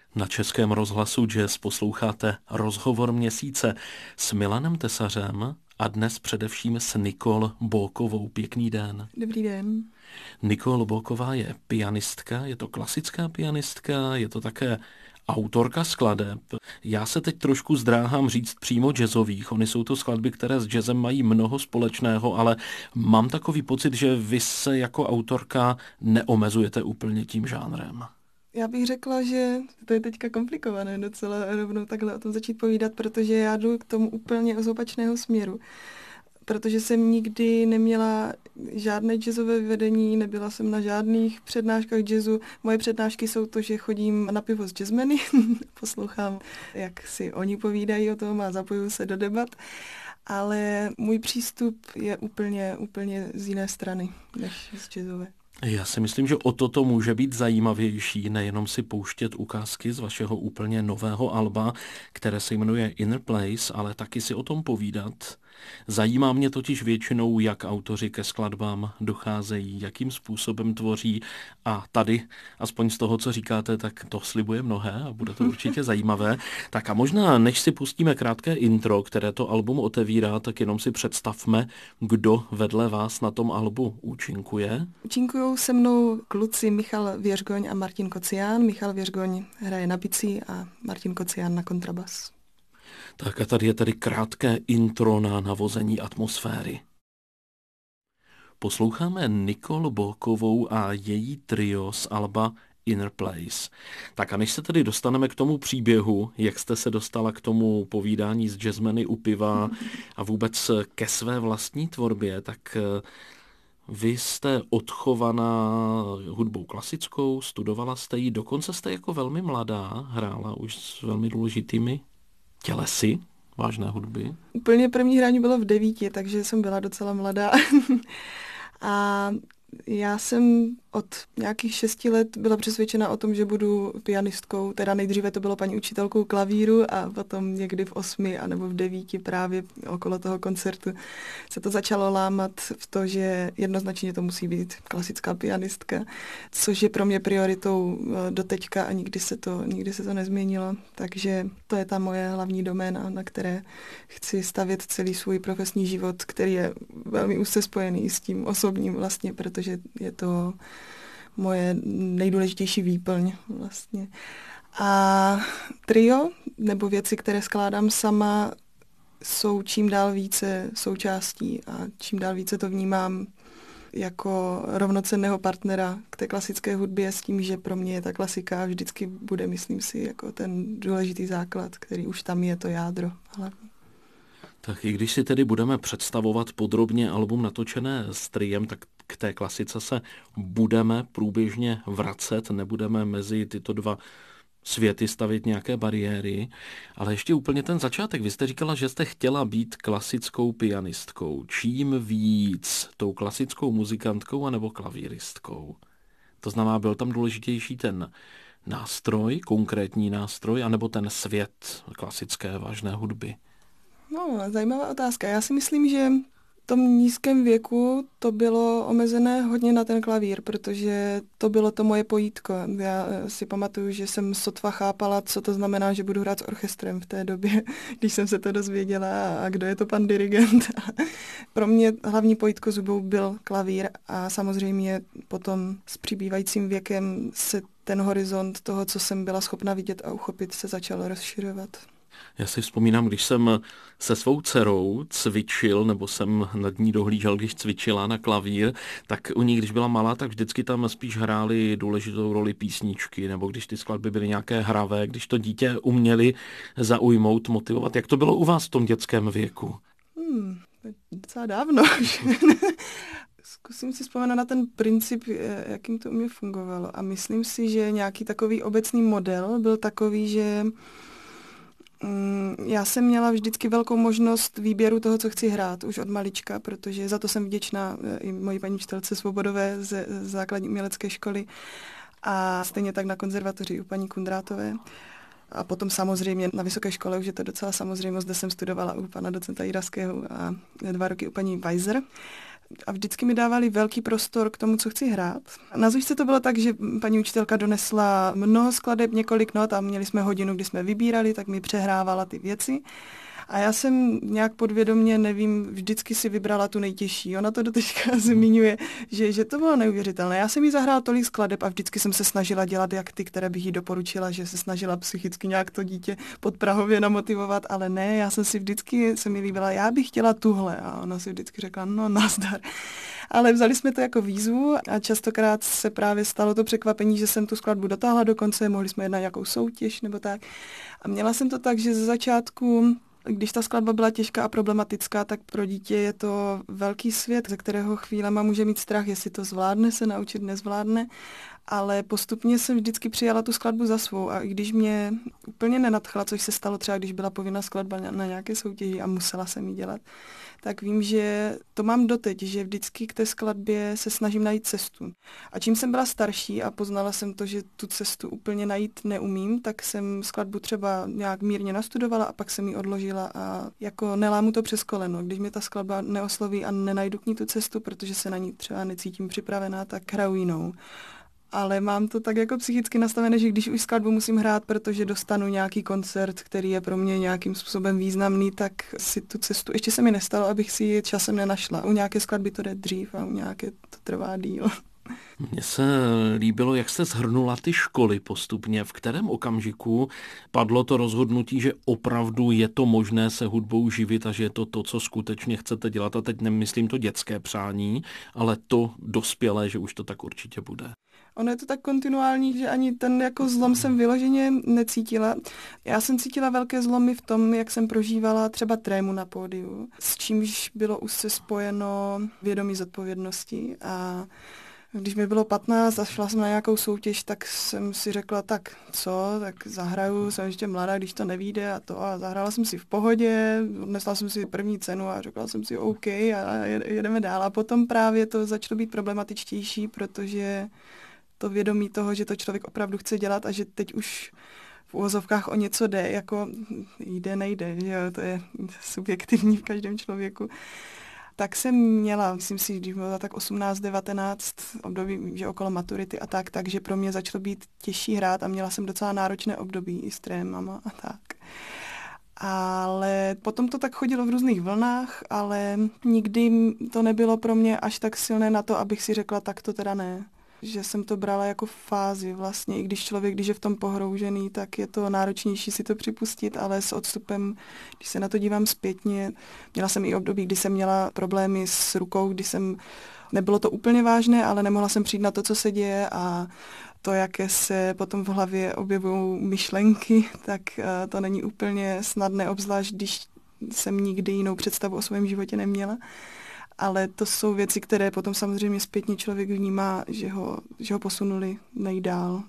Na Českém rozhlasu Jazz posloucháte Rozhovor měsíce s Milanem Tesařem a dnes především s Nicole Bókovou. Pěkný den. Dobrý den. Nicole Bóková je pianistka, je to klasická pianistka, je to také autorka skladeb. Já se teď trošku zdráhám říct přímo jazzových. Ony jsou to skladby, které s jazzem mají mnoho společného, ale mám takový pocit, že vy se jako autorka neomezujete úplně tím žánrem. Já bych řekla, že to je teďka komplikované docela rovnou takhle o tom začít povídat, protože já jdu k tomu úplně z opačného směru. Protože jsem nikdy neměla žádné jazzové vedení, nebyla jsem na žádných přednáškách jazzu. Moje přednášky jsou to, že chodím na pivo s jazzmeny, poslouchám, jak si oni povídají o tom a zapojuju se do debat. Ale můj přístup je úplně z jiné strany než z jazzové. Já si myslím, že o toto může být zajímavější, nejenom si pouštět ukázky z vašeho úplně nového alba, které se jmenuje Inner Place, ale taky si o tom povídat. Zajímá mě totiž většinou, jak autoři ke skladbám docházejí, jakým způsobem tvoří a tady, aspoň z toho, co říkáte, tak to slibuje mnohé a bude to určitě zajímavé. Tak a možná, než si pustíme krátké intro, které to album otevírá, tak jenom si představme, kdo vedle vás na tom albu účinkuje. Účinkujou se mnou kluci Michal Věřgoň a Martin Kocián. Michal Věřgoň hraje na bicí a Martin Kocián na kontrabas. Tak a tady je tedy krátké intro na navození atmosféry. Posloucháme Nicole Bókovou a její trio z alba Inner Place. Tak a než se tedy dostaneme k tomu příběhu, jak jste se dostala k tomu povídání s jazzmeny u piva a vůbec ke své vlastní tvorbě, tak vy jste odchovaná hudbou klasickou, studovala jste ji, dokonce jste jako velmi mladá hrála už s velmi důležitými tělesy vážné hudby. Úplně první hraní bylo v 9, takže jsem byla docela mladá. A já jsem od nějakých 6 let byla přesvědčena o tom, že budu pianistkou. Teda nejdříve to bylo paní učitelkou klavíru a potom někdy v 8 anebo v 9 právě okolo toho koncertu se to začalo lámat v to, že jednoznačně to musí být klasická pianistka, což je pro mě prioritou doteďka a nikdy se to nezměnilo. Takže to je ta moje hlavní doména, na které chci stavět celý svůj profesní život, který je velmi úzce spojený s tím osobním vlastně, protože je to moje nejdůležitější výplň vlastně. A trio, nebo věci, které skládám sama, jsou čím dál více součástí a čím dál více to vnímám jako rovnocenného partnera k té klasické hudbě s tím, že pro mě je ta klasika vždycky bude, myslím si, jako ten důležitý základ, který už tam je, to jádro hlavně. Tak i když si tedy budeme představovat podrobně album natočené s triem, tak k té klasice se budeme průběžně vracet, nebudeme mezi tyto dva světy stavit nějaké bariéry, ale ještě úplně ten začátek. Vy jste říkala, že jste chtěla být klasickou pianistkou. Čím víc? Tou klasickou muzikantkou anebo klavíristkou? To znamená, byl tam důležitější ten nástroj, konkrétní nástroj, anebo ten svět klasické vážné hudby? No, zajímavá otázka. Já si myslím, že v tom nízkém věku to bylo omezené hodně na ten klavír, protože to bylo to moje pojítko. Já si pamatuju, že jsem sotva chápala, co to znamená, že budu hrát s orchestrem v té době, když jsem se to dozvěděla a kdo je to pan dirigent. Pro mě hlavní pojítko zubou byl klavír a samozřejmě potom s přibývajícím věkem se ten horizont toho, co jsem byla schopna vidět a uchopit, se začal rozšiřovat. Já si vzpomínám, když jsem se svou dcerou cvičil, nebo jsem nad ní dohlížel, když cvičila na klavír, tak u ní, když byla malá, tak vždycky tam spíš hrály důležitou roli písničky, nebo když ty skladby byly nějaké hravé, když to dítě uměli zaujmout, motivovat. Jak to bylo u vás v tom dětském věku? Docela dávno. Zkusím si vzpomenout na ten princip, jakým to u mě fungovalo. A myslím si, že nějaký takový obecný model byl takový, že já jsem měla vždycky velkou možnost výběru toho, co chci hrát, už od malička, protože za to jsem vděčná i mojí paní učitelce Svobodové ze základní umělecké školy a stejně tak na konzervatoři u paní Kundrátové. A potom samozřejmě na vysoké škole už je to docela samozřejmost, kde jsem studovala u pana docenta Jiraského a 2 roky u paní Weiser. a vždycky mi dávali velký prostor k tomu, co chci hrát. Na zušce to bylo tak, že paní učitelka donesla mnoho skladeb, několik not a měli jsme hodinu, kdy jsme vybírali, tak mi přehrávala ty věci. A já jsem nějak podvědomě, nevím, vždycky si vybrala tu nejtěžší. Ona to doteďka zmiňuje, že to bylo neuvěřitelné. Já jsem jí zahrála tolik skladeb a vždycky jsem se snažila dělat jak ty, které bych jí doporučila, že se snažila psychicky nějak to dítě podprahově namotivovat, ale ne, já jsem si vždycky, se mi líbila, já bych chtěla tuhle. A ona si vždycky řekla, no nazdar. Ale vzali jsme to jako výzvu a častokrát se právě stalo to překvapení, že jsem tu skladbu dotáhla do konce, mohli jsme jednat nějakou soutěž nebo tak. A měla jsem to tak, že ze začátku, když ta skladba byla těžká a problematická, tak pro dítě je to velký svět, ze kterého chvílema může mít strach, jestli to zvládne se naučit, nezvládne. Ale postupně jsem vždycky přijala tu skladbu za svou a i když mě úplně nenadchla, což se stalo třeba, když byla povinná skladba na nějaké soutěži a musela jsem ji dělat, tak vím, že to mám doteď, že vždycky k té skladbě se snažím najít cestu. A čím jsem byla starší a poznala jsem to, že tu cestu úplně najít neumím, tak jsem skladbu třeba nějak mírně nastudovala a pak jsem ji odložila a jako nelámu to přes koleno. Když mě ta skladba neosloví a nenajdu k ní tu cestu, protože se na ní třeba necítím připravená, tak hraju jinou. Ale mám to tak jako psychicky nastavené, že když už skladbu musím hrát, protože dostanu nějaký koncert, který je pro mě nějakým způsobem významný, tak si tu cestu, ještě se mi nestalo, abych si ji časem nenašla. U nějaké skladby to jde dřív a u nějaké to trvá díl. Mně se líbilo, jak jste shrnula ty školy postupně, v kterém okamžiku padlo to rozhodnutí, že opravdu je to možné se hudbou živit a že je to to, co skutečně chcete dělat. A teď nemyslím to dětské přání, ale to dospělé, že už to tak určitě bude. Ono je to tak kontinuální, že ani ten jako zlom jsem vyloženě necítila. Já jsem cítila velké zlomy v tom, jak jsem prožívala třeba trému na pódiu, s čímž bylo už se spojeno vědomí zodpovědnosti a když mi bylo 15 a šla jsem na nějakou soutěž, tak jsem si řekla, tak co, tak zahraju, jsem ještě mladá, když to nevyjde a to. A zahrála jsem si v pohodě, odnesla jsem si první cenu a řekla jsem si OK a jedeme dál. A potom právě to začalo být problematičtější, protože to vědomí toho, že to člověk opravdu chce dělat a že teď už v uvozovkách o něco jde, jako jde, nejde, že jo, to je subjektivní v každém člověku. Tak jsem měla, myslím si, když byla tak 18, 19 období, že okolo maturity a tak, takže pro mě začalo být těžší hrát a měla jsem docela náročné období i s trémama a tak. Ale potom to tak chodilo v různých vlnách, ale nikdy to nebylo pro mě až tak silné na to, abych si řekla, tak to teda ne. Že jsem to brala jako fázi vlastně, i když člověk, když je v tom pohroužený, tak je to náročnější si to připustit, ale s odstupem, když se na to dívám zpětně, měla jsem i období, kdy jsem měla problémy s rukou, nebylo to úplně vážné, ale nemohla jsem přijít na to, co se děje a to, jaké se potom v hlavě objevují myšlenky, tak to není úplně snadné, obzvlášť když jsem nikdy jinou představu o svém životě neměla. Ale to jsou věci, které potom samozřejmě zpětně člověk vnímá, že ho posunuli nejdál,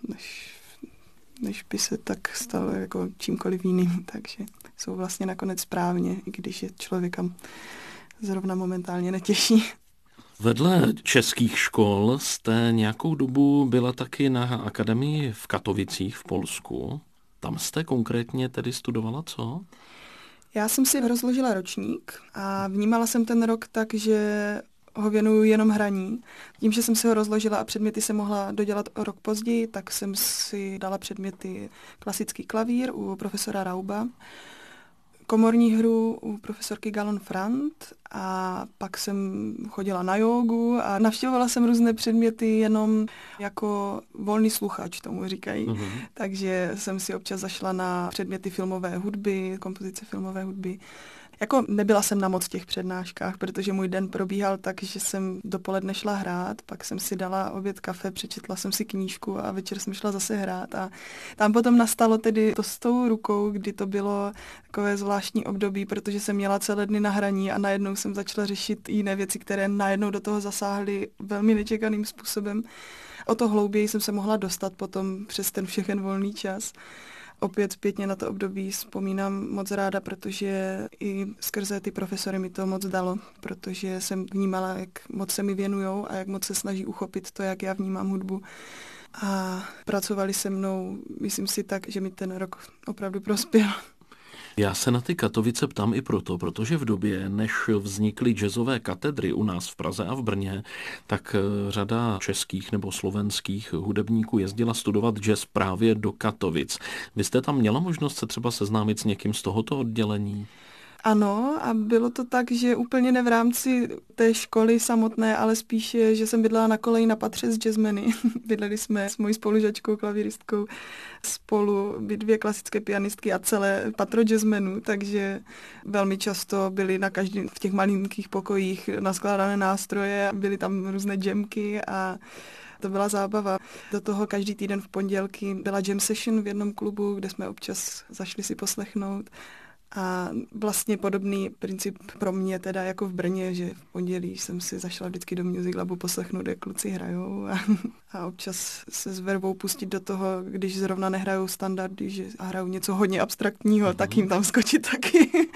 než by se tak stalo jako čímkoliv jiným. Takže jsou vlastně nakonec správně, i když je člověka zrovna momentálně netěší. Vedle českých škol jste nějakou dobu byla taky na akademii v Katovicích v Polsku. Tam jste konkrétně tedy studovala co? Já jsem si rozložila ročník a vnímala jsem ten rok tak, že ho věnuju jenom hraní. Tím, že jsem si ho rozložila a předměty jsem mohla dodělat o rok později, tak jsem si dala předměty klasický klavír u profesora Rauba, komorní hru u profesorky Galon Frant a pak jsem chodila na jógu a navštěvovala jsem různé předměty jenom jako volný sluchač, tomu říkají. Mm-hmm. Takže jsem si občas zašla na předměty filmové hudby, kompozice filmové hudby. Jako nebyla jsem na moc těch přednáškách, protože můj den probíhal tak, že jsem dopoledne šla hrát, pak jsem si dala oběd kafe, přečetla jsem si knížku a večer jsem šla zase hrát. A tam potom nastalo tedy to s tou rukou, kdy to bylo takové zvláštní období, protože jsem měla celé dny na hraní a najednou jsem začala řešit jiné věci, které najednou do toho zasáhly velmi nečekaným způsobem. O to hlouběji jsem se mohla dostat potom přes ten všechen volný čas. Opět zpětně na to období vzpomínám moc ráda, protože i skrze ty profesory mi to moc dalo, protože jsem vnímala, jak moc se mi věnujou a jak moc se snaží uchopit to, jak já vnímám hudbu. A pracovali se mnou, myslím si tak, že mi ten rok opravdu prospěl. Já se na ty Katovice ptám i proto, protože v době, než vznikly jazzové katedry u nás v Praze a v Brně, tak řada českých nebo slovenských hudebníků jezdila studovat jazz právě do Katovic. Vy jste tam měla možnost se třeba seznámit s někým z tohoto oddělení? Ano, a bylo to tak, že úplně ne v rámci té školy samotné, ale spíše, že jsem bydlela na koleji na patře s jazzmeny. Bydleli jsme s mojí spolužačkou, klavíristkou spolu, dvě klasické pianistky a celé patro jazzmenů, takže velmi často byly na každém v těch malinkých pokojích naskládané nástroje, byly tam různé jamky a to byla zábava. Do toho každý týden v pondělky byla jam session v jednom klubu, kde jsme občas zašli si poslechnout. A vlastně podobný princip pro mě teda jako v Brně, že v pondělí jsem si zašla vždycky do Music Labu poslechnout, jak kluci hrajou a občas se s vervou pustit do toho, když zrovna nehrajou standardy, že hrajou něco hodně abstraktního, tak jim tam skočit taky.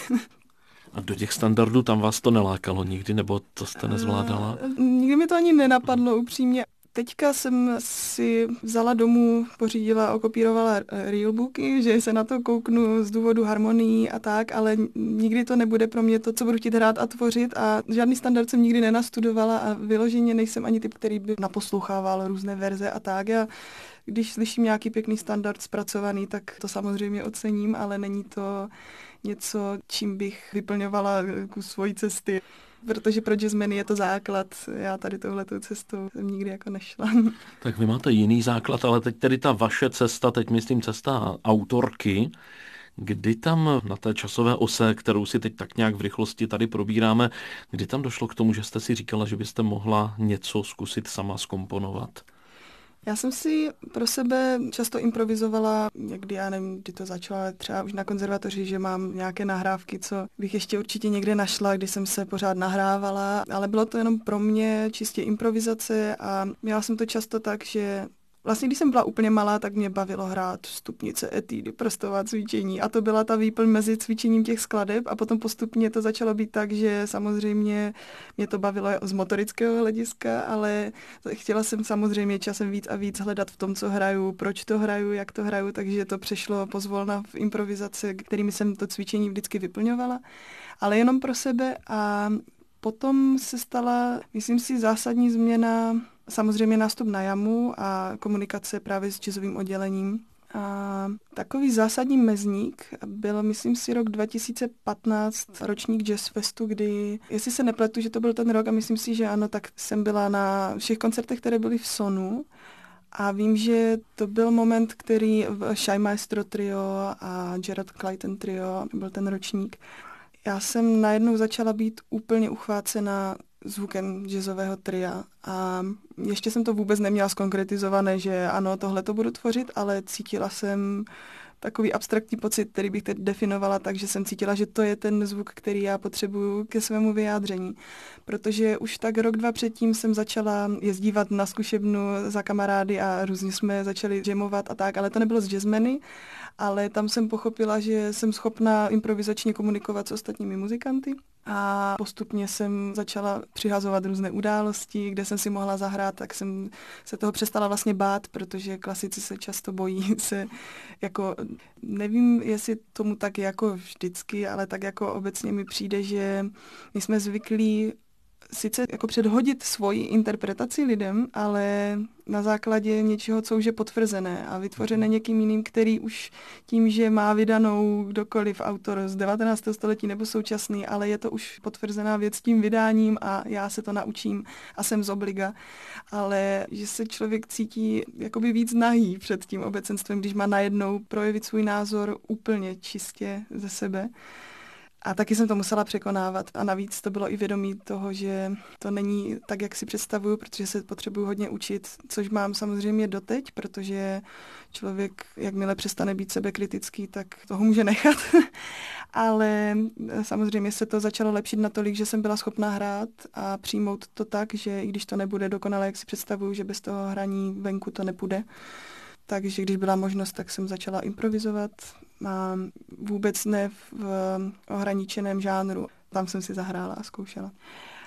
A do těch standardů tam vás to nelákalo nikdy, nebo to jste nezvládala? Nikdy mi to ani nenapadlo upřímně. Teďka jsem si vzala domů, pořídila, okopírovala reelbooky, že se na to kouknu z důvodu harmonií a tak, ale nikdy to nebude pro mě to, co budu chtít hrát a tvořit a žádný standard jsem nikdy nenastudovala a vyloženě nejsem ani typ, který by naposlouchával různé verze a tak. Já, když slyším nějaký pěkný standard zpracovaný, tak to samozřejmě ocením, ale není to něco, čím bych vyplňovala svoji cesty. Protože pro jazzmeny je to základ. Já tady touhletou cestou jsem nikdy jako nešla. Tak vy máte jiný základ, ale teď tedy ta vaše cesta, teď myslím cesta autorky, kdy tam na té časové ose, kterou si teď tak nějak v rychlosti tady probíráme, kdy tam došlo k tomu, že jste si říkala, že byste mohla něco zkusit sama zkomponovat? Já jsem si pro sebe často improvizovala, někdy, já nevím, kdy to začala, třeba už na konzervatoři, že mám nějaké nahrávky, co bych ještě určitě někde našla, kdy jsem se pořád nahrávala, ale bylo to jenom pro mě čistě improvizace a měla jsem to často tak, že vlastně, když jsem byla úplně malá, tak mě bavilo hrát stupnice, etudy, prstová cvičení a to byla ta výplň mezi cvičením těch skladeb a potom postupně to začalo být tak, že samozřejmě mě to bavilo z motorického hlediska, ale chtěla jsem samozřejmě časem víc a víc hledat v tom, co hraju, proč to hraju, jak to hraju, takže to přešlo pozvolna v improvizace, kterými jsem to cvičení vždycky vyplňovala, ale jenom pro sebe a potom se stala, myslím si, zásadní změna. Samozřejmě nástup na jamu a komunikace právě s jazzovým oddělením. A takový zásadní mezník byl, myslím si, rok 2015, ročník Jazz Festu, kdy, jestli se nepletu, že to byl ten rok a myslím si, že ano, tak jsem byla na všech koncertech, které byly v Sonu. A vím, že to byl moment, který Shai Maestro trio a Gerard Clayton trio byl ten ročník. Já jsem najednou začala být úplně uchvácena zvukem jazzového tria a ještě jsem to vůbec neměla zkonkretizované, že ano, tohle to budu tvořit, ale cítila jsem takový abstraktní pocit, který bych teď definovala, takže jsem cítila, že to je ten zvuk, který já potřebuju ke svému vyjádření. Protože už tak rok, dva předtím jsem začala jezdívat na zkušebnu za kamarády a různě jsme začali jamovat a tak, ale to nebylo s jazzmeny, ale tam jsem pochopila, že jsem schopná improvizačně komunikovat s ostatními muzikanty. A postupně jsem začala přihazovat různé události, kde jsem si mohla zahrát, tak jsem se toho přestala vlastně bát, protože klasici se často bojí se jako, nevím, jestli tomu tak jako vždycky, ale tak jako obecně mi přijde, že my jsme zvyklí sice jako předhodit svoji interpretaci lidem, ale na základě něčeho, co už je potvrzené a vytvořené někým jiným, který už tím, že má vydanou kdokoliv autor z 19. století nebo současný, ale je to už potvrzená věc tím vydáním a já se to naučím a jsem z obliga. Ale že se člověk cítí jakoby víc nahý před tím obecenstvem, když má najednou projevit svůj názor úplně čistě ze sebe. A taky jsem to musela překonávat. A navíc to bylo i vědomí toho, že to není tak, jak si představuju, protože se potřebuju hodně učit, což mám samozřejmě doteď, protože člověk, jakmile přestane být sebekritický, tak toho může nechat. Ale samozřejmě se to začalo lepšit natolik, že jsem byla schopná hrát a přijmout to tak, že i když to nebude dokonale, jak si představuju, že bez toho hraní venku to nepůjde. Takže když byla možnost, tak jsem začala improvizovat a vůbec ne v ohraničeném žánru. Tam jsem si zahrála a zkoušela.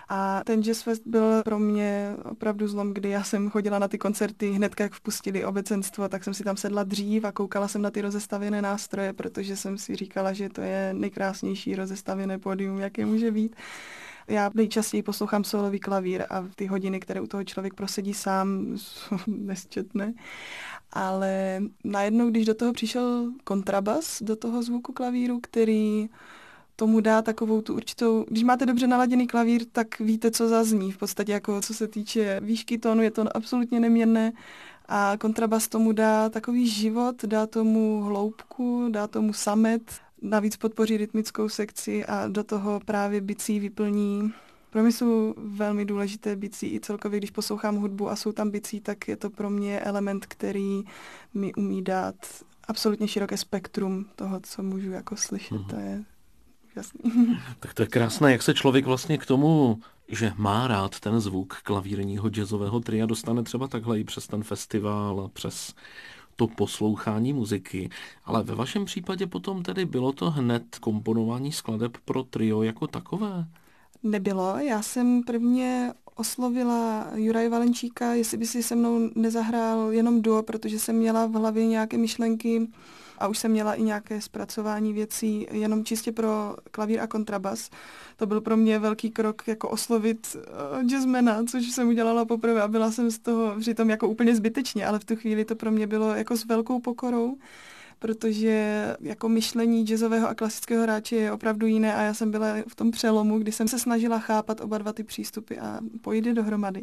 A ten Jazz Fest byl pro mě opravdu zlom, kdy já jsem chodila na ty koncerty hned, jak vpustili obecenstvo, tak jsem si tam sedla dřív a koukala jsem na ty rozestavěné nástroje, protože jsem si říkala, že to je nejkrásnější rozestavěné pódium, jaké může být. Já nejčastěji poslouchám sólový klavír a ty hodiny, které u toho člověk prosedí sám, jsou nesčetné. Ale najednou, když do toho přišel kontrabas, do toho zvuku klavíru, který tomu dá takovou tu určitou, když máte dobře naladěný klavír, tak víte, co zazní. V podstatě jako co se týče výšky tónu, je to absolutně neměnné a kontrabas tomu dá takový život, dá tomu hloubku, dá tomu samet, navíc podpoří rytmickou sekci a do toho právě bicí vyplní. Pro mě jsou velmi důležité bicí i celkově, když poslouchám hudbu a jsou tam bicí, tak je to pro mě element, který mi umí dát absolutně široké spektrum toho, co můžu jako slyšet. To je úžasný. Tak to je krásné, jak se člověk vlastně k tomu, že má rád ten zvuk klavírního jazzového tria, dostane třeba takhle i přes ten festival a přes to poslouchání muziky. Ale ve vašem případě potom tedy bylo to hned komponování skladeb pro trio jako takové? Nebylo. Já jsem prvně oslovila Juraje Valenčíka, jestli by si se mnou nezahrál jenom duo, protože jsem měla v hlavě nějaké myšlenky a už jsem měla i nějaké zpracování věcí jenom čistě pro klavír a kontrabas. To byl pro mě velký krok jako oslovit jazzmana, což jsem udělala poprvé a byla jsem z toho přitom jako úplně zbytečně, ale v tu chvíli to pro mě bylo jako s velkou pokorou, protože jako myšlení jazzového a klasického hráče je opravdu jiné a já jsem byla v tom přelomu, kdy jsem se snažila chápat oba dva ty přístupy a pojít je dohromady.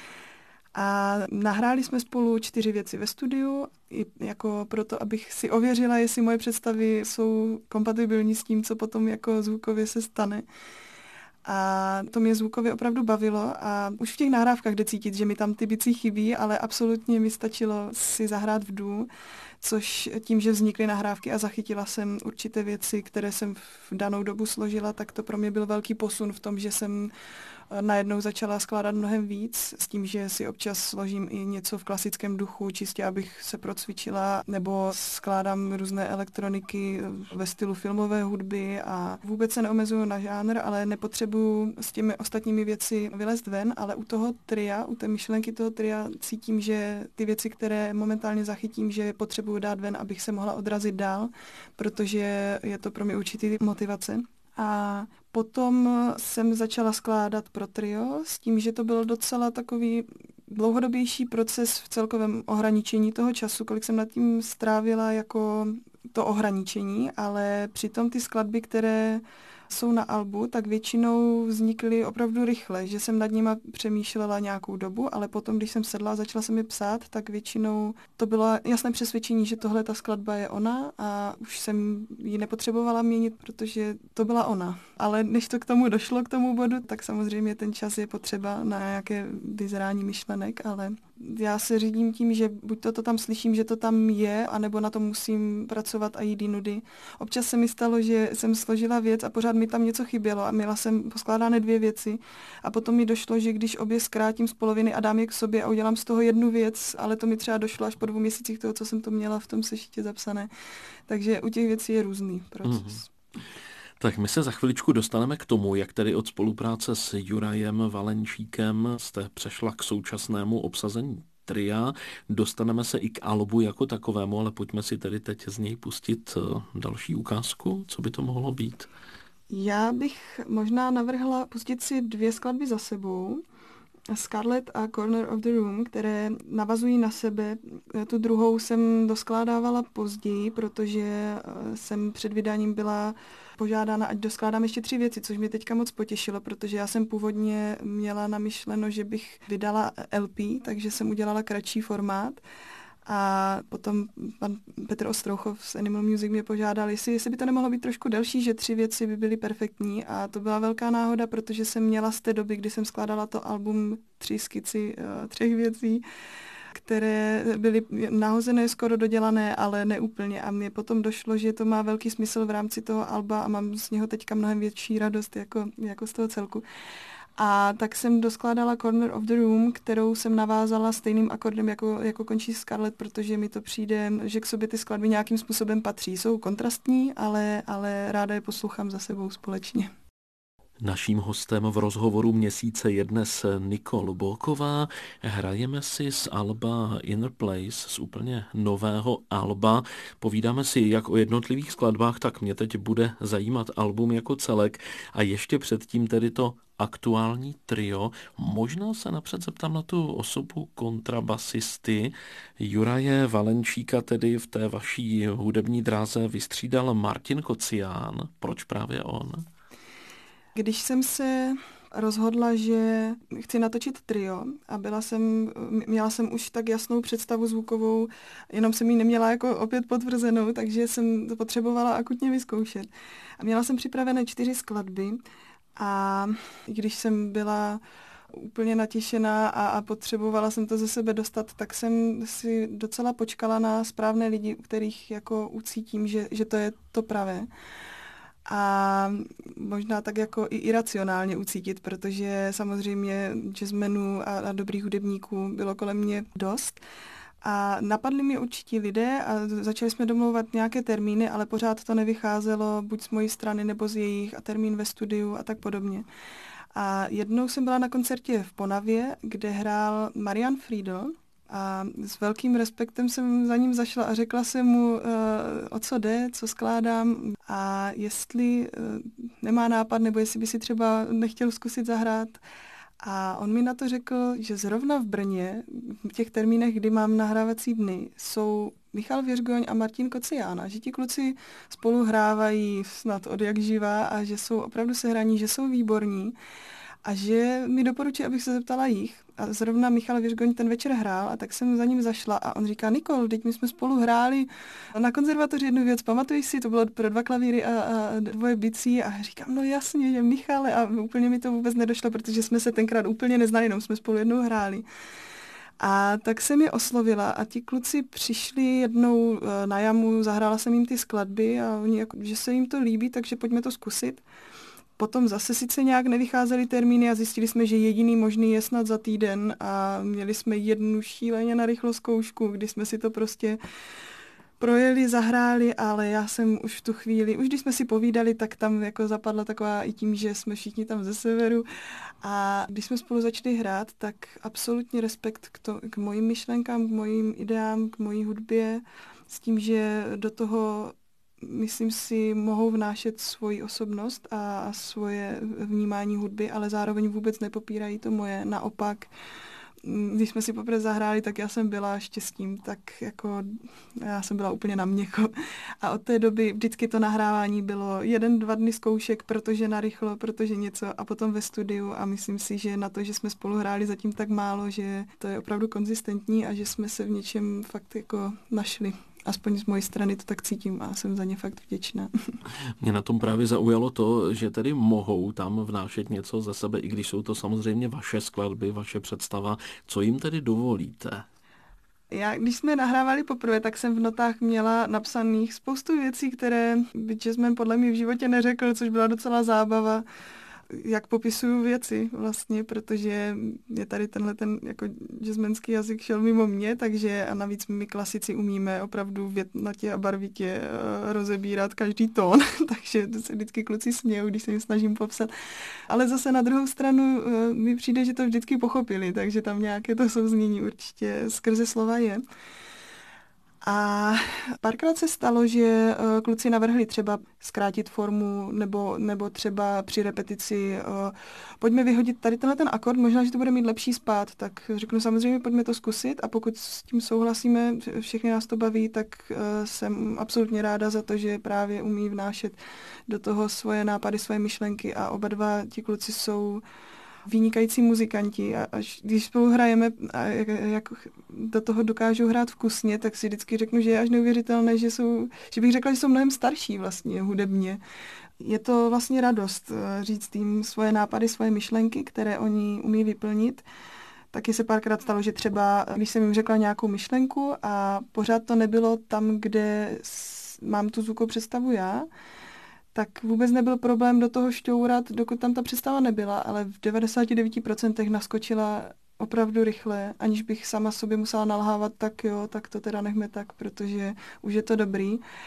A nahráli jsme spolu 4 věci ve studiu, i jako proto, abych si ověřila, jestli moje představy jsou kompatibilní s tím, co potom jako zvukově se stane. A to mě zvukově opravdu bavilo a už v těch nahrávkách jde cítit, že mi tam ty bicí chybí, ale absolutně mi stačilo si zahrát v dů, což tím, že vznikly nahrávky a zachytila jsem určité věci, které jsem v danou dobu složila, tak to pro mě byl velký posun v tom, že jsem najednou začala skládat mnohem víc, s tím, že si občas složím i něco v klasickém duchu, čistě abych se procvičila, nebo skládám různé elektroniky ve stylu filmové hudby a vůbec se neomezuju na žánr, ale nepotřebuju s těmi ostatními věci vylézt ven, ale u toho tria, u té myšlenky toho tria cítím, že ty věci, které momentálně zachytím, že potřebuju dát ven, abych se mohla odrazit dál, protože je to pro mě určitý motivace. A potom jsem začala skládat pro trio s tím, že to byl docela takový dlouhodobější proces v celkovém ohraničení toho času, kolik jsem nad tím strávila jako to ohraničení, ale přitom ty skladby, které jsou na albu, tak většinou vznikly opravdu rychle, že jsem nad nima přemýšlela nějakou dobu, ale potom, když jsem sedla a začala jsem je psát, tak většinou to bylo jasné přesvědčení, že tohle ta skladba je ona a už jsem ji nepotřebovala měnit, protože to byla ona. Ale než to k tomu došlo, k tomu bodu, tak samozřejmě ten čas je potřeba na nějaké vyzrání myšlenek, ale já se řídím tím, že buď to tam slyším, že to tam je, anebo na tom musím pracovat a jít jinudy. Občas se mi stalo, že jsem složila věc a pořád mi tam něco chybělo a měla jsem poskládané 2 věci a potom mi došlo, že když obě zkrátím z poloviny a dám je k sobě a udělám z toho jednu věc, ale to mi třeba došlo až po 2 měsících toho, co jsem to měla v tom sešitě zapsané. Takže u těch věcí je různý proces. Tak my se za chviličku dostaneme k tomu, jak tedy od spolupráce s Jurajem Valenčíkem jste přešla k současnému obsazení tria. Dostaneme se i k albu jako takovému, ale pojďme si tedy teď z něj pustit další ukázku, co by to mohlo být. Já bych možná navrhla pustit si 2 skladby za sebou. Scarlet a Corner of the Room, které navazují na sebe. Tu druhou jsem doskládávala později, protože jsem před vydáním byla požádána, ať doskládám ještě 3 věci, což mě teďka moc potěšilo, protože já jsem původně měla namyšleno, že bych vydala LP, takže jsem udělala kratší formát. A potom pan Petr Ostrouchov z Animal Music mě požádal, jestli by to nemohlo být trošku delší, že 3 věci by byly perfektní. A to byla velká náhoda, protože jsem měla z té doby, kdy jsem skládala to album 3 skici 3 věcí, které byly nahozené, skoro dodělané, ale neúplně. A mně potom došlo, že to má velký smysl v rámci toho alba a mám z něho teďka mnohem větší radost jako z toho celku. A tak jsem doskládala Corner of the Room, kterou jsem navázala stejným akordem, jako končí Scarlet, protože mi to přijde, že k sobě ty skladby nějakým způsobem patří. Jsou kontrastní, ale ráda je poslouchám za sebou společně. Naším hostem v rozhovoru měsíce je dnes Nicole Bolková. Hrajeme si z alba Inner Place, z úplně nového alba. Povídáme si jak o jednotlivých skladbách, tak mě teď bude zajímat album jako celek. A ještě předtím tedy to aktuální trio. Možná se napřed zeptám na tu osobu kontrabasisty. Juraje Valenčíka tedy v té vaší hudební dráze vystřídal Martin Kocián. Proč právě on? Když jsem se rozhodla, že chci natočit trio a měla jsem už tak jasnou představu zvukovou, jenom jsem ji neměla jako opět potvrzenou, takže jsem to potřebovala akutně vyzkoušet. A měla jsem připravené 4 skladby a když jsem byla úplně natěšená a potřebovala jsem to ze sebe dostat, tak jsem si docela počkala na správné lidi, u kterých jako ucítím, že to je to pravé. A možná tak jako i iracionálně ucítit, protože samozřejmě jazzmenů a dobrých hudebníků bylo kolem mě dost. A napadli mě určití lidé a začali jsme domlouvat nějaké termíny, ale pořád to nevycházelo buď z mojí strany nebo z jejich a termín ve studiu a tak podobně. A jednou jsem byla na koncertě v Ponavě, kde hrál Marian Friedl, a s velkým respektem jsem za ním zašla a řekla jsem mu, o co jde, co skládám a jestli nemá nápad, nebo jestli by si třeba nechtěl zkusit zahrát. A on mi na to řekl, že zrovna v Brně, v těch termínech, kdy mám nahrávací dny, jsou Michal Věřgoň a Martin Kocián, že ti kluci spolu hrávají snad od jak živá a že jsou opravdu sehraní, že jsou výborní. A že mi doporučí, abych se zeptala jich. A zrovna Michal Věřgoň ten večer hrál a tak jsem za ním zašla a on říká, Nikol, teď my jsme spolu hráli na konzervatoři jednu věc, pamatuješ si, to bylo pro 2 klavíry a 2 bicí a říkám, no jasně, že Michale a úplně mi to vůbec nedošlo, protože jsme se tenkrát úplně neznali, jenom jsme spolu jednou hráli. A tak jsem je oslovila a ti kluci přišli jednou na jamu, zahrála jsem jim ty skladby a oni, že se jim to líbí, takže pojďme to zkusit. Potom zase sice nějak nevycházely termíny a zjistili jsme, že jediný možný je snad za týden a měli jsme jednu šíleně narychlo zkoušku, kdy jsme si to prostě projeli, zahráli, ale já jsem už v tu chvíli, už když jsme si povídali, tak tam jako zapadla taková i tím, že jsme všichni tam ze severu a když jsme spolu začali hrát, tak absolutně respekt k mojim myšlenkám, k mojim ideám, k mojí hudbě, s tím, že do toho myslím si, mohou vnášet svoji osobnost a svoje vnímání hudby, ale zároveň vůbec nepopírají to moje. Naopak, když jsme si poprvé zahráli, tak já jsem byla štěstím, tak jako já jsem byla úplně na měcho. A od té doby vždycky to nahrávání bylo 1-2 dny zkoušek, protože narychlo, protože něco a potom ve studiu a myslím si, že na to, že jsme spolu hráli zatím tak málo, že to je opravdu konzistentní a že jsme se v něčem fakt jako našli. Aspoň z mojí strany to tak cítím a jsem za ně fakt vděčná. Mě na tom právě zaujalo to, že tedy mohou tam vnášet něco ze sebe, i když jsou to samozřejmě vaše skladby, vaše představa. Co jim tedy dovolíte? Když jsme nahrávali poprvé, tak jsem v notách měla napsaných spoustu věcí, které by jazzman podle mě v životě neřekl, což byla docela zábava. Jak popisuju věci vlastně, protože je tady tenhle ten jako jazzmanský jazyk šel mimo mě, takže a navíc my klasici umíme opravdu větnatě a barvitě rozebírat každý tón, takže to se vždycky kluci smějou, když se jim snažím popsat. Ale zase na druhou stranu mi přijde, že to vždycky pochopili, takže tam nějaké to souznění určitě skrze slova je. A párkrát se stalo, že kluci navrhli třeba zkrátit formu nebo třeba při repetici pojďme vyhodit tady tenhle ten akord, možná, že to bude mít lepší spád, tak řeknu samozřejmě pojďme to zkusit a pokud s tím souhlasíme, všechny nás to baví, tak jsem absolutně ráda za to, že právě umí vnášet do toho svoje nápady, svoje myšlenky a oba dva ti kluci jsou vynikající muzikanti a až když spolu hrajeme a jak do toho dokážou hrát vkusně, tak si vždycky řeknu, že je až neuvěřitelné, že bych řekla, že jsou mnohem starší vlastně hudebně. Je to vlastně radost říct jim svoje nápady, svoje myšlenky, které oni umí vyplnit. Taky se párkrát stalo, že třeba, když jsem jim řekla nějakou myšlenku a pořád to nebylo tam, kde mám tu zvukovou představu já, tak vůbec nebyl problém do toho šťourat, dokud tam ta představa nebyla, ale v 99% naskočila opravdu rychle, aniž bych sama sobě musela nalhávat, tak jo, tak to teda nechme tak, protože už je to dobrý.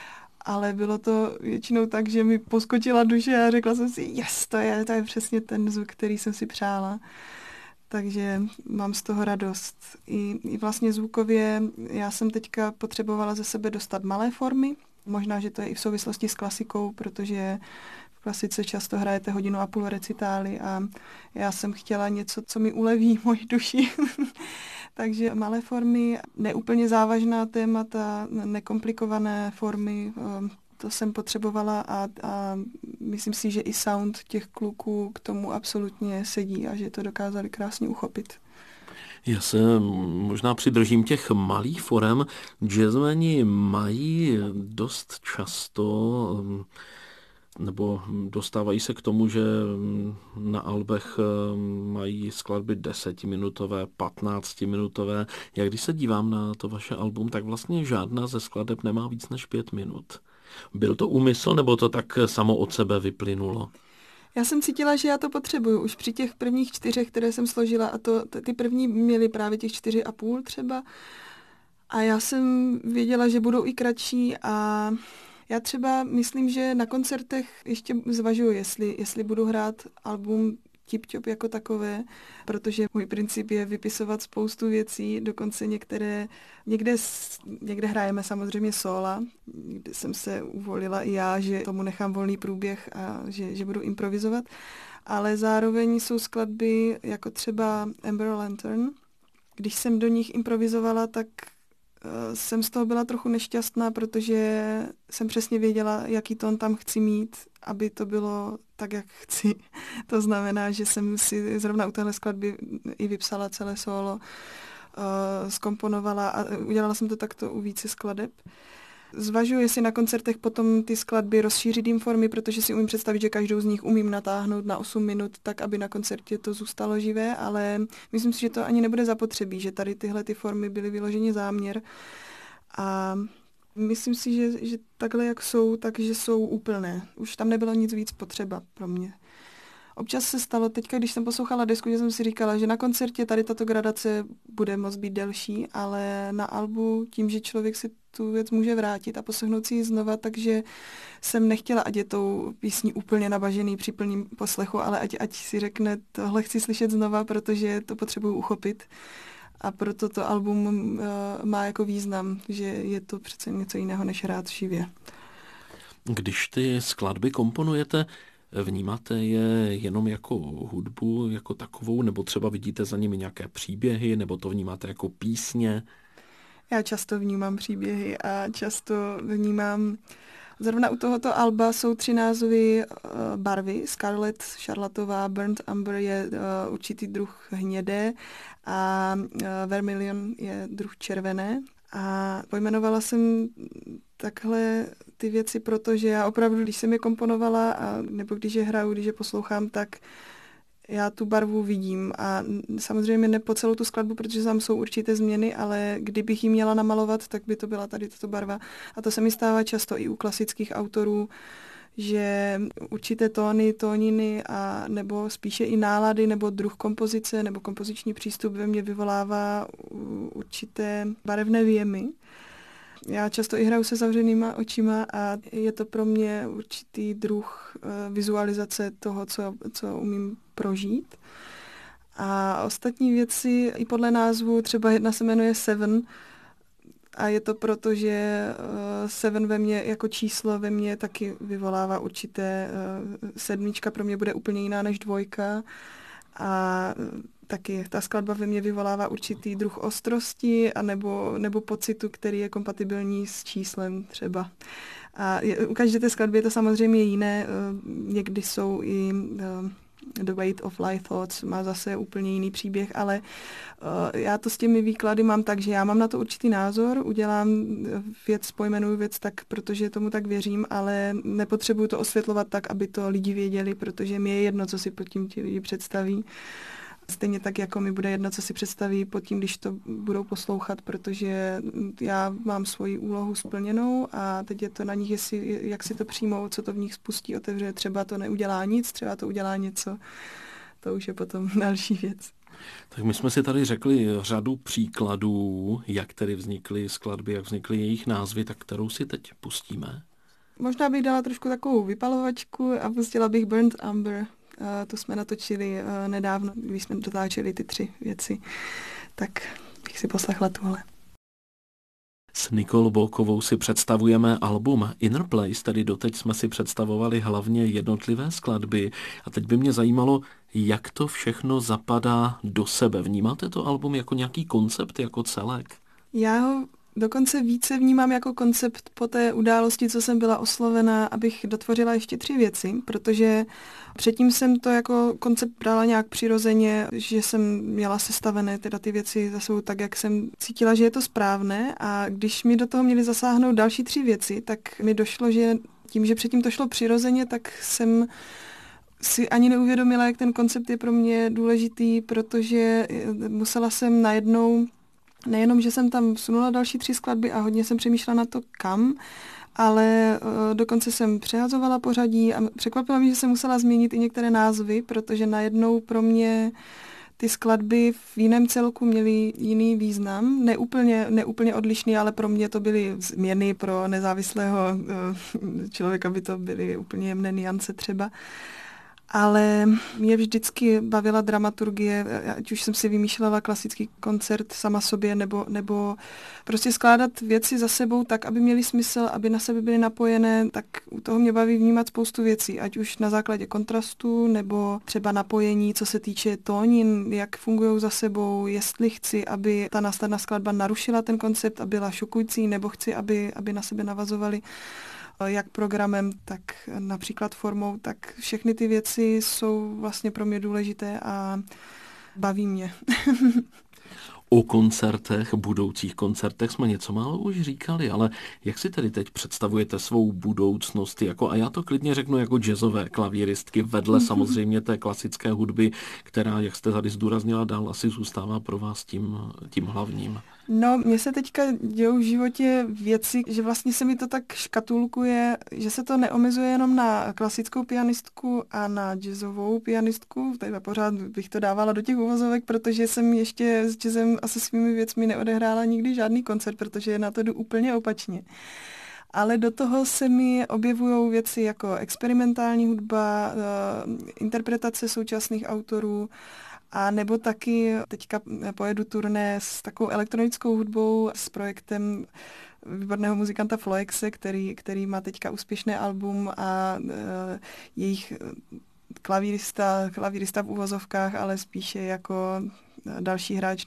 ale bylo to většinou tak, že mi poskočila duše a řekla jsem si, yes, to je přesně ten zvuk, který jsem si přála. Takže mám z toho radost. I vlastně zvukově já jsem teďka potřebovala ze sebe dostat malé formy. Možná, že to je i v souvislosti s klasikou, protože v klasice často hrajete 1,5 hodiny recitály a já jsem chtěla něco, co mi uleví moji duši. Takže malé formy, neúplně závažná témata, nekomplikované formy, to jsem potřebovala a myslím si, že i sound těch kluků k tomu absolutně sedí a že to dokázali krásně uchopit. Já se možná přidržím těch malých forem. Jazzmeni mají dost často, nebo dostávají se k tomu, že na albech mají skladby 10minutové, 15minutové. Já když se dívám na to vaše album, tak vlastně žádná ze skladeb nemá víc než 5 minut. Byl to úmysl, nebo to tak samo od sebe vyplynulo? Já jsem cítila, že já to potřebuju. Už při těch prvních 4, které jsem složila, a ty první měly právě těch 4,5 třeba. A já jsem věděla, že budou i kratší a já třeba myslím, že na koncertech ještě zvažuji, jestli budu hrát album tip-top jako takové, protože můj princip je vypisovat spoustu věcí, dokonce někde hrajeme samozřejmě sóla, kde jsem se uvolila i já, že tomu nechám volný průběh a že budu improvizovat, ale zároveň jsou skladby jako třeba Amber Lantern. Když jsem do nich improvizovala, tak jsem z toho byla trochu nešťastná, protože jsem přesně věděla, jaký tón tam chci mít, aby to bylo tak, jak chci. To znamená, že jsem si zrovna u téhle skladby i vypsala celé solo, zkomponovala a udělala jsem to takto u více skladeb. Zvažuji, jestli na koncertech potom ty skladby rozšířit jim formy, protože si umím představit, že každou z nich umím natáhnout na 8 minut, tak aby na koncertě to zůstalo živé, ale myslím si, že to ani nebude zapotřebí, že tady tyhle ty formy byly vyloženě záměr a myslím si, že takhle, jak jsou, takže jsou úplné. Už tam nebylo nic víc potřeba pro mě. Občas se stalo, teďka, když jsem poslouchala desku, že jsem si říkala, že na koncertě tady tato gradace bude moc být delší, ale na albu tím, že člověk si tu věc může vrátit a poslechnout si ji znova, takže jsem nechtěla, ať je tou písní úplně nabažený při plným poslechu, ale ať si řekne, tohle chci slyšet znova, protože to potřebuji uchopit. A proto to album má jako význam, že je to přece něco jiného, než hrát živě. Když ty skladby komponujete, vnímáte je jenom jako hudbu, jako takovou, nebo třeba vidíte za nimi nějaké příběhy, nebo to vnímáte jako písně? Já často vnímám příběhy a často vnímám... Zrovna u tohoto alba jsou 3 názvy barvy. Scarlet, šarlatová, burnt umber je určitý druh hnědé a vermilion je druh červené. A pojmenovala jsem takhle ty věci, protože já opravdu, když jsem je komponovala, nebo když je hraju, když je poslouchám, tak já tu barvu vidím a samozřejmě ne po celou tu skladbu, protože tam jsou určité změny, ale kdybych ji měla namalovat, tak by to byla tady tato barva. A to se mi stává často i u klasických autorů, že určité tóny, tóniny a nebo spíše i nálady nebo druh kompozice nebo kompoziční přístup ve mně vyvolává určité barevné výjemy. Já často i hraju se zavřenýma očima a je to pro mě určitý druh vizualizace toho, co umím prožít. A ostatní věci i podle názvu, třeba jedna se jmenuje Seven a je to proto, že Seven ve mně jako číslo ve mně taky vyvolává určité, 7 pro mě bude úplně jiná než 2 a taky ta skladba ve mně vyvolává určitý druh ostrosti a nebo pocitu, který je kompatibilní s číslem třeba. A u každé té skladby je to samozřejmě jiné. Někdy jsou i The Weight of Light Thoughts, má zase úplně jiný příběh, ale já to s těmi výklady mám tak, že já mám na to určitý názor, udělám věc, pojmenuju věc tak, protože tomu tak věřím, ale nepotřebuju to osvětlovat tak, aby to lidi věděli, protože mi je jedno, co si pod tím ti lidi představí. Stejně tak, jako mi bude jedno, co si představí pod tím, když to budou poslouchat, protože já mám svoji úlohu splněnou a teď je to na nich, jak si to přijmou, co to v nich spustí, otevře. Třeba to neudělá nic, třeba to udělá něco. To už je potom další věc. Tak my jsme si tady řekli řadu příkladů, jak tedy vznikly skladby, jak vznikly jejich názvy, tak kterou si teď pustíme? Možná bych dala trošku takovou vypalovačku a pustila bych Burnt Umber. To jsme natočili nedávno, když jsme dotáčeli ty 3 věci. Tak bych si poslechla tuhle. S Nicole Walkovou si představujeme album Inner Place, tedy doteď jsme si představovali hlavně jednotlivé skladby a teď by mě zajímalo, jak to všechno zapadá do sebe. Vnímáte to album jako nějaký koncept, jako celek? Já ho dokonce více vnímám jako koncept po té události, co jsem byla oslovena, abych dotvořila ještě 3 věci, protože předtím jsem to jako koncept brala nějak přirozeně, že jsem měla sestavené teda ty věci za sebou tak, jak jsem cítila, že je to správné, a když mi do toho měly zasáhnout další 3 věci, tak mi došlo, že tím, že předtím to šlo přirozeně, tak jsem si ani neuvědomila, jak ten koncept je pro mě důležitý, protože musela jsem najednou nejenom, že jsem tam vsunula další 3 skladby a hodně jsem přemýšlela na to kam, ale dokonce jsem přehazovala pořadí a překvapilo mě, že jsem musela změnit i některé názvy, protože najednou pro mě ty skladby v jiném celku měly jiný význam, neúplně odlišný, ale pro mě to byly změny, pro nezávislého člověka by to byly úplně jemné nuance třeba. Ale mě vždycky bavila dramaturgie, ať už jsem si vymýšlela klasický koncert sama sobě, nebo prostě skládat věci za sebou tak, aby měly smysl, aby na sebe byly napojené, tak u toho mě baví vnímat spoustu věcí, ať už na základě kontrastu, nebo třeba napojení, co se týče tónin, jak fungují za sebou, jestli chci, aby ta následná skladba narušila ten koncept a byla šokující, nebo chci, aby na sebe navazovali jak programem, tak například formou, tak všechny ty věci jsou vlastně pro mě důležité a baví mě. O koncertech, budoucích koncertech jsme něco málo už říkali, ale jak si tedy teď představujete svou budoucnost? A já to klidně řeknu jako jazzové klavíristky vedle samozřejmě té klasické hudby, která, jak jste tady zdůraznila, dál asi zůstává pro vás tím hlavním. No, mně se teďka dějou v životě věci, že vlastně se mi to tak škatulkuje, že se to neomezuje jenom na klasickou pianistku a na jazzovou pianistku. Tady pořád bych to dávala do těch uvozovek, protože jsem ještě s jazzem a se svými věcmi neodehrála nikdy žádný koncert, protože na to jdu úplně opačně. Ale do toho se mi objevují věci jako experimentální hudba, interpretace současných autorů, a nebo taky teďka pojedu turné s takovou elektronickou hudbou, s projektem výborného muzikanta Floexe, který má teďka úspěšné album a jejich klavírista v uvozovkách, ale spíše jako další hráč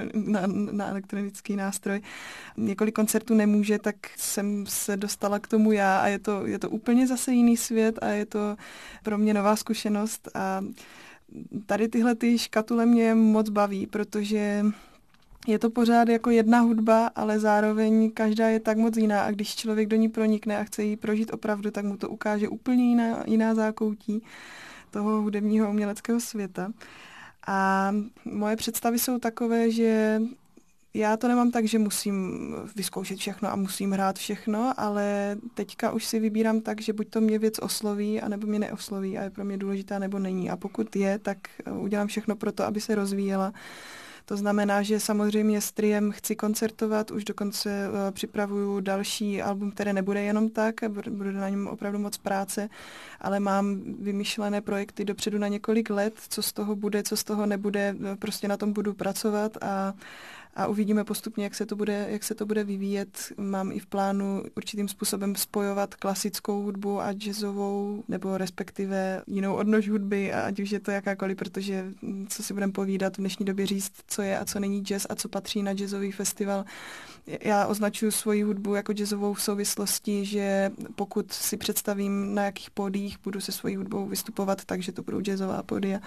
na elektronický nástroj. Několik koncertů nemůže, tak jsem se dostala k tomu já a je to úplně zase jiný svět a je to pro mě nová zkušenost a tady tyhle ty škatule mě moc baví, protože je to pořád jako jedna hudba, ale zároveň každá je tak moc jiná a když člověk do ní pronikne a chce ji prožít opravdu, tak mu to ukáže úplně jiná zákoutí toho hudebního uměleckého světa. A moje představy jsou takové, že já to nemám tak, že musím vyzkoušet všechno a musím hrát všechno, ale teďka už si vybírám tak, že buď to mě věc osloví, anebo mě neosloví a je pro mě důležitá, nebo není. A pokud je, tak udělám všechno pro to, aby se rozvíjela. To znamená, že samozřejmě s triem chci koncertovat, už dokonce připravuju další album, které nebude jenom tak, bude na něm opravdu moc práce, ale mám vymyšlené projekty dopředu na několik let, co z toho bude, co z toho nebude, prostě na tom budu pracovat a uvidíme postupně, jak se to bude vyvíjet. Mám i v plánu určitým způsobem spojovat klasickou hudbu a jazzovou, nebo respektive jinou odnož hudby, a ať už je to jakákoliv, protože co si budeme povídat v dnešní době říct, co je a co není jazz a co patří na jazzový festival. Já označuji svoji hudbu jako jazzovou v souvislosti, že pokud si představím, na jakých pódiích budu se svojí hudbou vystupovat, takže to budou jazzová pódia.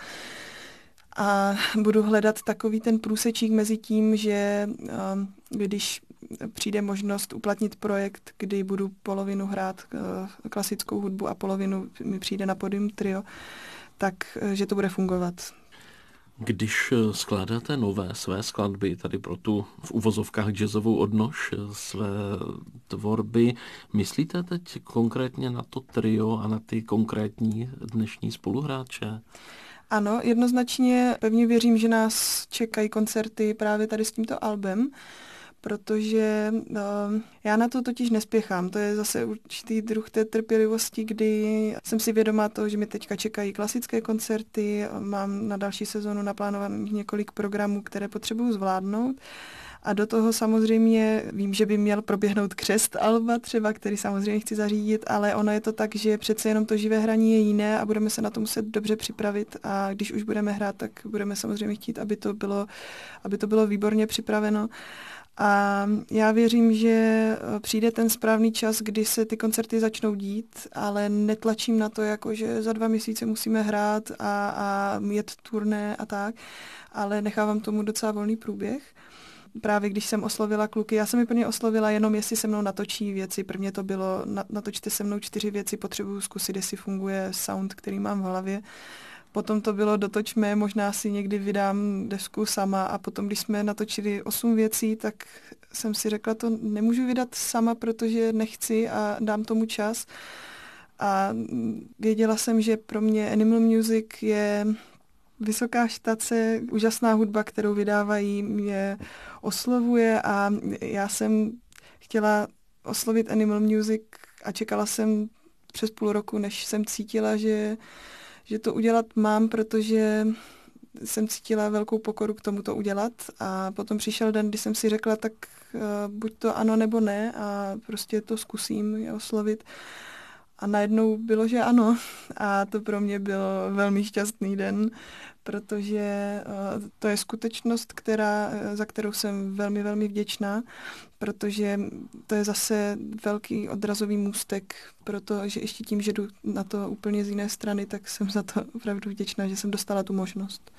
A budu hledat takový ten průsečík mezi tím, že když přijde možnost uplatnit projekt, kdy budu polovinu hrát klasickou hudbu a polovinu mi přijde na pódium trio, tak že to bude fungovat. Když skládáte své skladby, tady pro tu v uvozovkách jazzovou odnož své tvorby, myslíte teď konkrétně na to trio a na ty konkrétní dnešní spoluhráče? Ano, jednoznačně pevně věřím, že nás čekají koncerty právě tady s tímto albem, protože já na to totiž nespěchám. To je zase určitý druh té trpělivosti, kdy jsem si vědomá toho, že mi teďka čekají klasické koncerty, mám na další sezonu naplánovaných několik programů, které potřebuju zvládnout. A do toho samozřejmě vím, že by měl proběhnout křest alba třeba, který samozřejmě chci zařídit, ale ono je to tak, že přece jenom to živé hraní je jiné a budeme se na to muset dobře připravit a když už budeme hrát, tak budeme samozřejmě chtít, aby to bylo výborně připraveno. A já věřím, že přijde ten správný čas, kdy se ty koncerty začnou dít, ale netlačím na to, jako že za 2 měsíce musíme hrát a jet turné a tak, ale nechávám tomu docela volný průběh. Právě když jsem oslovila kluky, já jsem je plně oslovila jenom, jestli se mnou natočí věci. Prvně to bylo, natočte se mnou 4 věci, potřebuju zkusit, jestli funguje sound, který mám v hlavě. Potom to bylo, dotočme, možná si někdy vydám desku sama a potom, když jsme natočili 8 věcí, tak jsem si řekla, to nemůžu vydat sama, protože nechci a dám tomu čas. A věděla jsem, že pro mě Animal Music je vysoká štace, úžasná hudba, kterou vydávají, mě oslovuje a já jsem chtěla oslovit Animal Music a čekala jsem přes půl roku, než jsem cítila, že to udělat mám, protože jsem cítila velkou pokoru k tomu to udělat a potom přišel den, kdy jsem si řekla, tak buď to ano nebo ne a prostě to zkusím je oslovit. A najednou bylo, že ano. A to pro mě byl velmi šťastný den, protože to je skutečnost, za kterou jsem velmi, velmi vděčná, protože to je zase velký odrazový můstek, protože ještě tím, že jdu na to úplně z jiné strany, tak jsem za to opravdu vděčná, že jsem dostala tu možnost.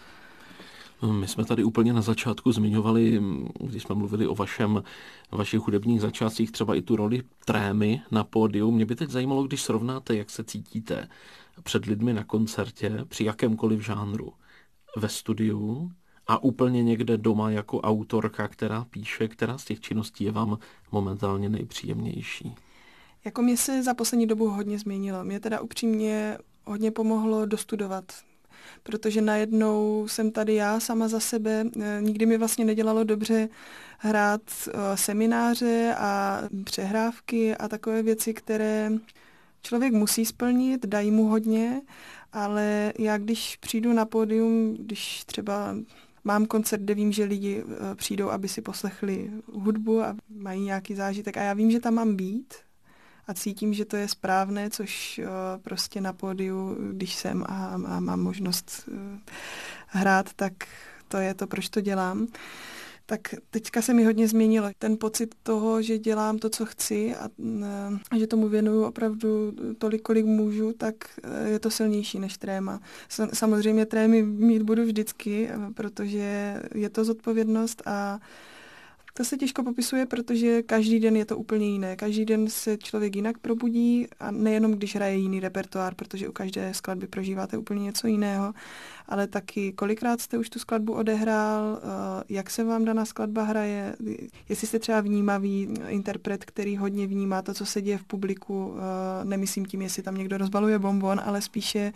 My jsme tady úplně na začátku zmiňovali, když jsme mluvili o vašich hudebních začátcích, třeba i tu roli trémy na pódiu. Mě by teď zajímalo, když srovnáte, jak se cítíte před lidmi na koncertě, při jakémkoliv žánru, ve studiu a úplně někde doma jako autorka, která píše, která z těch činností je vám momentálně nejpříjemnější. Jako mě se za poslední dobu hodně změnilo. Mě teda upřímně hodně pomohlo dostudovat, protože najednou jsem tady já sama za sebe. Nikdy mi vlastně nedělalo dobře hrát semináře a přehrávky a takové věci, které člověk musí splnit, dají mu hodně, ale já když přijdu na pódium, když třeba mám koncert, kde vím, že lidi přijdou, aby si poslechli hudbu a mají nějaký zážitek a já vím, že tam mám být a cítím, že to je správné, což prostě na pódiu, když jsem a mám možnost hrát, tak to je to, proč to dělám. Tak teďka se mi hodně změnilo. Ten pocit toho, že dělám to, co chci a že tomu věnuju opravdu tolik, kolik můžu, tak je to silnější než tréma. Samozřejmě trémy mít budu vždycky, protože je to zodpovědnost a to se těžko popisuje, protože každý den je to úplně jiné. Každý den se člověk jinak probudí a nejenom když hraje jiný repertoár, protože u každé skladby prožíváte úplně něco jiného, ale taky kolikrát jste už tu skladbu odehrál, jak se vám daná skladba hraje, jestli jste třeba vnímavý interpret, který hodně vnímá to, co se děje v publiku, nemyslím tím, jestli tam někdo rozbaluje bonbon, ale spíše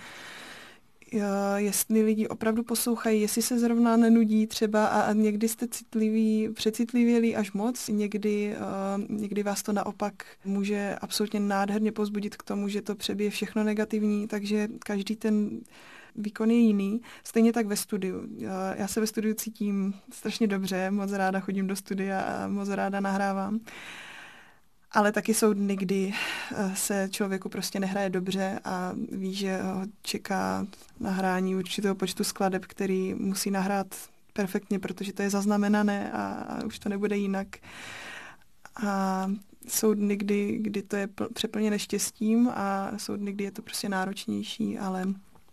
jestli lidi opravdu poslouchají, jestli se zrovna nenudí třeba a někdy jste přecitlivělí až moc, někdy vás to naopak může absolutně nádherně povzbudit k tomu, že to přebije všechno negativní, takže každý ten výkon je jiný. Stejně tak ve studiu. Já se ve studiu cítím strašně dobře, moc ráda chodím do studia a moc ráda nahrávám. Ale taky jsou dny, kdy se člověku prostě nehraje dobře a ví, že ho čeká nahrání určitého počtu skladeb, který musí nahrát perfektně, protože to je zaznamenané a už to nebude jinak. A jsou dny, kdy to je přeplněné štěstím a jsou dny, kdy je to prostě náročnější, ale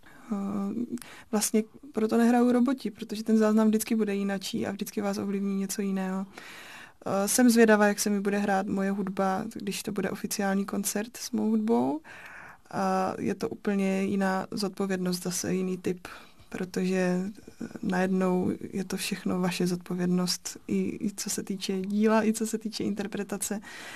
vlastně proto nehraju roboti, protože ten záznam vždycky bude jinačí a vždycky vás ovlivní něco jiného. Jsem zvědavá, jak se mi bude hrát moje hudba, když to bude oficiální koncert s mou hudbou. A je to úplně jiná zodpovědnost, zase jiný typ, protože najednou je to všechno vaše zodpovědnost, i co se týče díla, i co se týče interpretace.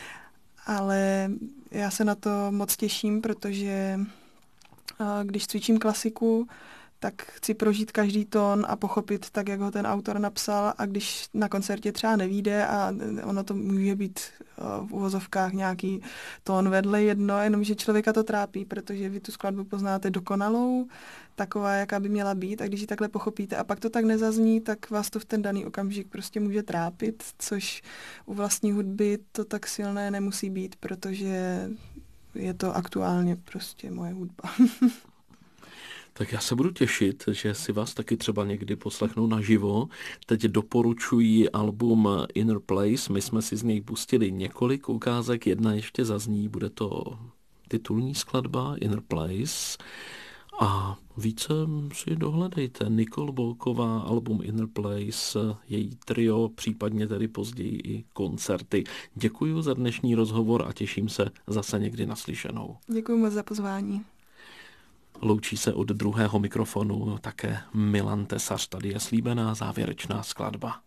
Ale já se na to moc těším, protože když cvičím klasiku, tak chci prožít každý tón a pochopit tak, jak ho ten autor napsal, a když na koncertě třeba nevyjde a ono to může být v uvozovkách nějaký tón vedle jedno, jenomže člověka to trápí, protože vy tu skladbu poznáte dokonalou, taková, jaká by měla být, a když ji takhle pochopíte a pak to tak nezazní, tak vás to v ten daný okamžik prostě může trápit, což u vlastní hudby to tak silné nemusí být, protože je to aktuálně prostě moje hudba. Tak já se budu těšit, že si vás taky třeba někdy poslechnu naživo. Teď doporučuji album Inner Place. My jsme si z něj pustili několik ukázek. Jedna ještě zazní, bude to titulní skladba Inner Place. A více si dohledejte. Nicole Bolková, album Inner Place, její trio, případně tedy později i koncerty. Děkuji za dnešní rozhovor a těším se zase někdy naslyšenou. Děkuji moc za pozvání. Loučí se od druhého mikrofonu také Milan Tesař. Tady je slíbená závěrečná skladba.